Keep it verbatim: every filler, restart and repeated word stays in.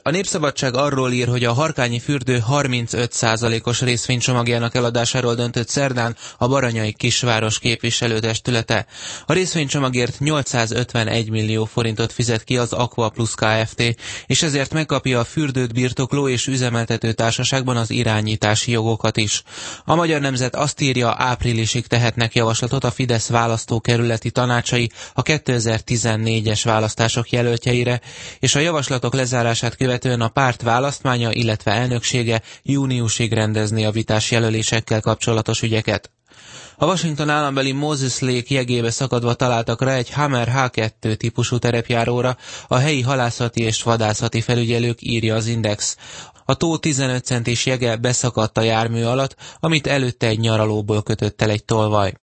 A Népszabadság arról ír, hogy a Harkányi fürdő harmincöt százalékos részvénycsomagjának eladásáról döntött szerdán a Baranyai Kisváros képviselőtestülete. A részvénycsomagért nyolcszázötvenegy millió forintot fizet ki az Aqua Plus Kft., és ezért megkapja a fürdőt birtokló és üzemeltető társaságban az irányítási jogokat is. A Magyar Nemzet azt írja, áprilisig tehetnek javaslatot a Fidesz választókerületi tanácsai a kétezer-tizennégyes választások jelöltjeire, és a javaslatok lezárását követően a párt választmánya, illetve elnöksége júniusig rendezni a vitás jelölésekkel kapcsolatos ügyeket. A Washington állambeli Moses Lake jegébe szakadva találtak rá egy Hammer há kettő típusú terepjáróra, a helyi halászati és vadászati felügyelők, írja az Index. A tó tizenöt centis jege beszakadt a jármű alatt, amit előtte egy nyaralóból kötött el egy tolvaj.